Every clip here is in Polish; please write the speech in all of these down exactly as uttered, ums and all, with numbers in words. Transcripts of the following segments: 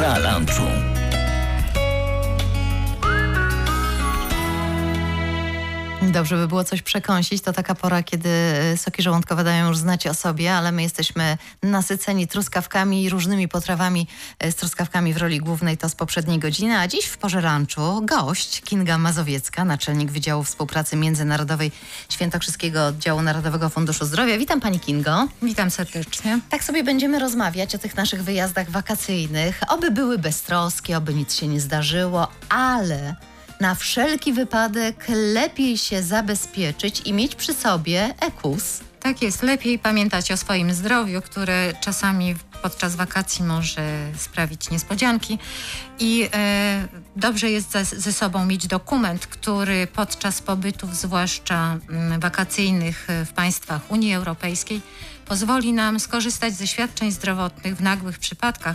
Pora lunchu. Dobrze by było coś przekąsić. To taka pora, kiedy soki żołądkowe dają już znać o sobie, ale my jesteśmy nasyceni truskawkami i różnymi potrawami z truskawkami w roli głównej, to z poprzedniej godziny. A dziś w porze lunchu gość Kinga Mazowiecka, naczelnik Wydziału Współpracy Międzynarodowej Świętokrzyskiego Oddziału Narodowego Funduszu Zdrowia. Witam Pani Kingo. Witam serdecznie. Tak sobie będziemy rozmawiać o tych naszych wyjazdach wakacyjnych. Oby były beztroskie, oby nic się nie zdarzyło, ale na wszelki wypadek lepiej się zabezpieczyć i mieć przy sobie ekus. Tak jest, lepiej pamiętać o swoim zdrowiu, które czasami podczas wakacji może sprawić niespodzianki i e, dobrze jest ze, ze sobą mieć dokument, który podczas pobytów, zwłaszcza m, wakacyjnych w państwach Unii Europejskiej, pozwoli nam skorzystać ze świadczeń zdrowotnych w nagłych przypadkach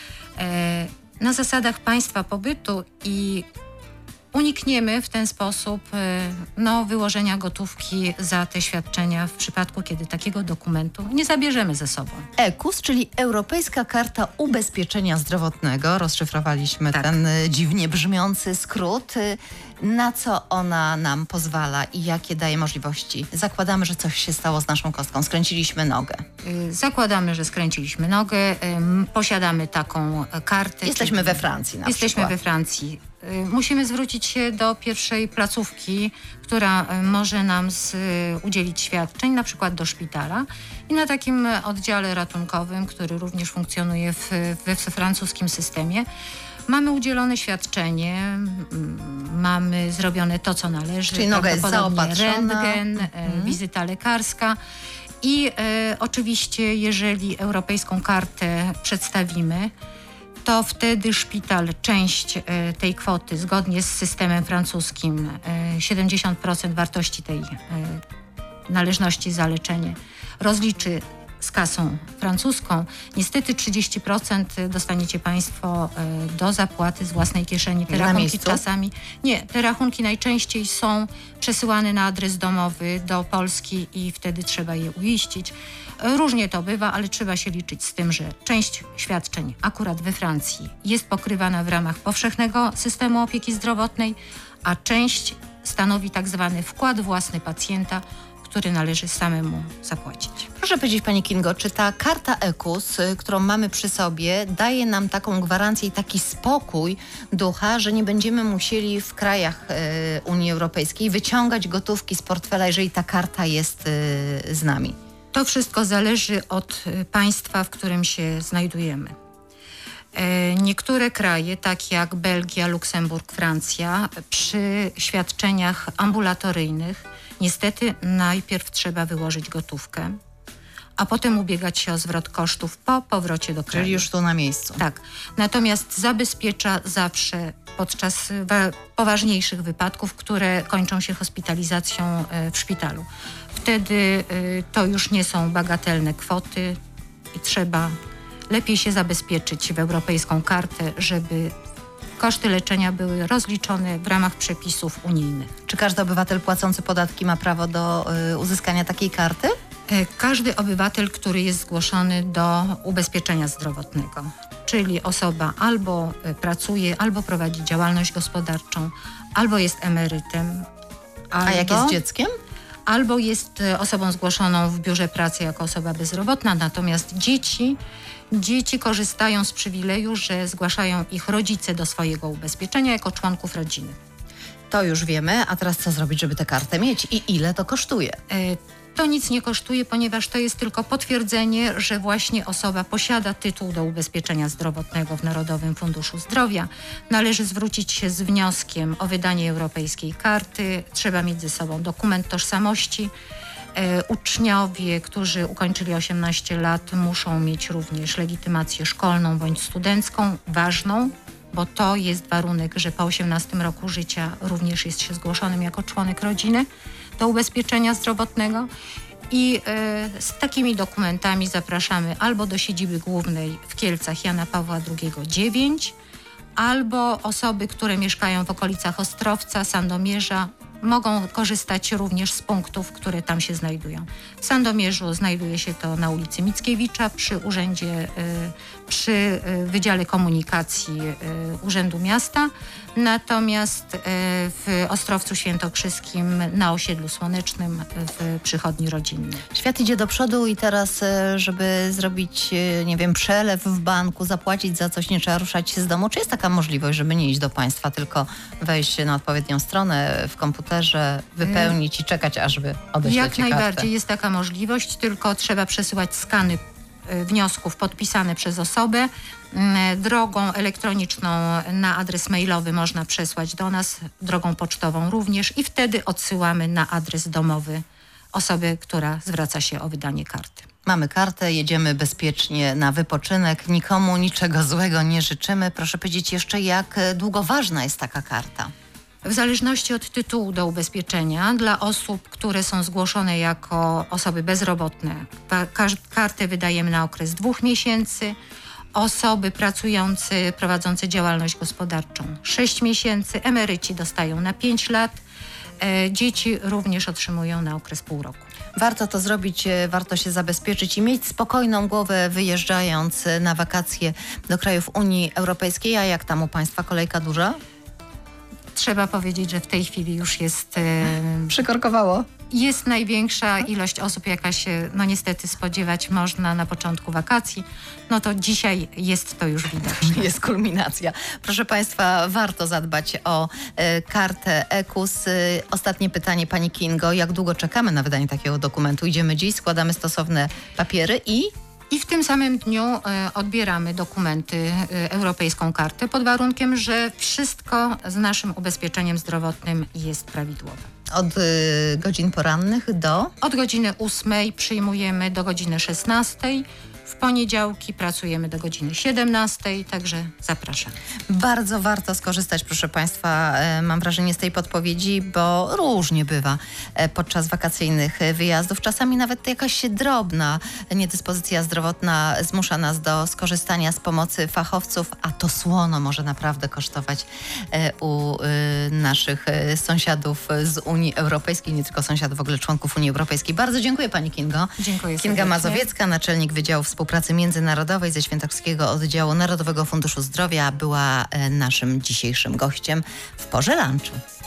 e, na zasadach państwa pobytu i unikniemy w ten sposób no, wyłożenia gotówki za te świadczenia w przypadku, kiedy takiego dokumentu nie zabierzemy ze sobą. ekus, czyli Europejska Karta Ubezpieczenia Zdrowotnego. Rozszyfrowaliśmy Tak. ten y, dziwnie brzmiący skrót. Y, Na co ona nam pozwala i jakie daje możliwości? Zakładamy, że coś się stało z naszą kostką. Skręciliśmy nogę. Y, Zakładamy, że skręciliśmy nogę, ym, posiadamy taką e, kartę. Jesteśmy czyli- we Francji na Jesteśmy przykład. we Francji. Y, Musimy zwrócić się do pierwszej placówki, która y, może nam z, y, udzielić świadczeń, na przykład do szpitala. I na takim y, oddziale ratunkowym, który również funkcjonuje w, we francuskim systemie, mamy udzielone świadczenie, mm, mamy zrobione to, co należy. Czyli noga jest prawdopodobnie zaopatrzona. rentgen, e, Mhm. wizyta lekarska. I e, oczywiście, jeżeli europejską kartę przedstawimy, to wtedy szpital część e, tej kwoty, zgodnie z systemem francuskim, e, siedemdziesiąt procent wartości tej e, należności za leczenie rozliczy z kasą francuską. Niestety trzydzieści procent dostaniecie Państwo e, do zapłaty z własnej kieszeni. Te Na rachunki miejscu? czasami... Nie, te rachunki najczęściej są przesyłane na adres domowy do Polski i wtedy trzeba je uiścić. E, Różnie to bywa, ale trzeba się liczyć z tym, że część świadczeń akurat we Francji jest pokrywana w ramach powszechnego systemu opieki zdrowotnej, a część stanowi tak zwany wkład własny pacjenta, który należy samemu zapłacić. Proszę powiedzieć Pani Kingo, czy ta karta ekus, y, którą mamy przy sobie, daje nam taką gwarancję i taki spokój ducha, że nie będziemy musieli w krajach y, Unii Europejskiej wyciągać gotówki z portfela, jeżeli ta karta jest y, z nami? To wszystko zależy od y, państwa, w którym się znajdujemy. E, Niektóre kraje, takie jak Belgia, Luksemburg, Francja, przy świadczeniach ambulatoryjnych niestety najpierw trzeba wyłożyć gotówkę, a potem ubiegać się o zwrot kosztów po powrocie do kraju. Czyli już tu na miejscu. Tak. Natomiast zabezpiecza zawsze podczas wa- poważniejszych wypadków, które kończą się hospitalizacją e, w szpitalu. Wtedy e, to już nie są bagatelne kwoty i trzeba lepiej się zabezpieczyć w europejską kartę, żeby koszty leczenia były rozliczone w ramach przepisów unijnych. Czy każdy obywatel płacący podatki ma prawo do y, uzyskania takiej karty? E, Każdy obywatel, który jest zgłoszony do ubezpieczenia zdrowotnego, czyli osoba albo e, pracuje, albo prowadzi działalność gospodarczą, albo jest emerytem, albo, A jak jest dzieckiem? albo jest e, osobą zgłoszoną w biurze pracy jako osoba bezrobotna, natomiast dzieci, dzieci korzystają z przywileju, że zgłaszają ich rodzice do swojego ubezpieczenia jako członków rodziny. To już wiemy, a teraz co zrobić, żeby tę kartę mieć i ile to kosztuje? E, To nic nie kosztuje, ponieważ to jest tylko potwierdzenie, że właśnie osoba posiada tytuł do ubezpieczenia zdrowotnego w Narodowym Funduszu Zdrowia. Należy zwrócić się z wnioskiem o wydanie europejskiej karty. Trzeba mieć ze sobą dokument tożsamości. E, uczniowie, którzy ukończyli osiemnaście lat, muszą mieć również legitymację szkolną bądź studencką, ważną, bo to jest warunek, że po osiemnastym roku życia również jest się zgłoszonym jako członek rodziny do ubezpieczenia zdrowotnego. I e, z takimi dokumentami zapraszamy albo do siedziby głównej w Kielcach Jana Pawła drugiego dziewięć, albo osoby, które mieszkają w okolicach Ostrowca, Sandomierza, mogą korzystać również z punktów, które tam się znajdują. W Sandomierzu znajduje się to na ulicy Mickiewicza przy urzędzie, przy Wydziale Komunikacji Urzędu Miasta, natomiast w Ostrowcu Świętokrzyskim na osiedlu Słonecznym w przychodni rodzinnej. Świat idzie do przodu i teraz, żeby zrobić, nie wiem, przelew w banku, zapłacić za coś, nie trzeba ruszać się z domu. Czy jest taka możliwość, żeby nie iść do państwa, tylko wejść na odpowiednią stronę w komputerze, wypełnić i czekać, aż wy odeślecie Jak najbardziej kartę? jest taka możliwość, tylko trzeba przesyłać skany wniosków podpisane przez osobę. Drogą elektroniczną na adres mailowy można przesłać do nas, drogą pocztową również i wtedy odsyłamy na adres domowy osoby, która zwraca się o wydanie karty. Mamy kartę, jedziemy bezpiecznie na wypoczynek, nikomu niczego złego nie życzymy. Proszę powiedzieć jeszcze, jak długo ważna jest taka karta? W zależności od tytułu do ubezpieczenia, dla osób, które są zgłoszone jako osoby bezrobotne, kartę wydajemy na okres dwóch miesięcy. Osoby pracujące, prowadzące działalność gospodarczą sześć miesięcy, emeryci dostają na pięć lat, e, dzieci również otrzymują na okres pół roku. Warto to zrobić, warto się zabezpieczyć i mieć spokojną głowę, wyjeżdżając na wakacje do krajów Unii Europejskiej. A jak tam u państwa kolejka duża? Trzeba powiedzieć, że w tej chwili już jest... E, Przykorkowało? Jest największa ilość osób, jaka się no niestety spodziewać można na początku wakacji. No to dzisiaj jest to już widoczne. Jest kulminacja. Proszę państwa, warto zadbać o e, kartę E K U S. E, ostatnie pytanie, pani Kingo. Jak długo czekamy na wydanie takiego dokumentu? Idziemy dziś, składamy stosowne papiery i... I w tym samym dniu e, odbieramy dokumenty, e, europejską kartę, pod warunkiem, że wszystko z naszym ubezpieczeniem zdrowotnym jest prawidłowe. Od y, godzin porannych do? Od godziny ósmej przyjmujemy do godziny szesnastej. W poniedziałki pracujemy do godziny siedemnastej, także zapraszam. Bardzo warto skorzystać, proszę państwa, e, mam wrażenie, z tej podpowiedzi, bo różnie bywa e, podczas wakacyjnych wyjazdów. Czasami nawet jakaś drobna niedyspozycja zdrowotna zmusza nas do skorzystania z pomocy fachowców, a to słono może naprawdę kosztować e, u e, naszych e, sąsiadów z Unii Europejskiej, nie tylko sąsiadów, w ogóle członków Unii Europejskiej. Bardzo dziękuję pani Kingo. Dziękuję Kinga serdecznie. Mazowiecka, naczelnik Wydziału Współpracy Międzynarodowej ze Świętokrzyskiego Oddziału Narodowego Funduszu Zdrowia, była e, naszym dzisiejszym gościem w porze lunchu.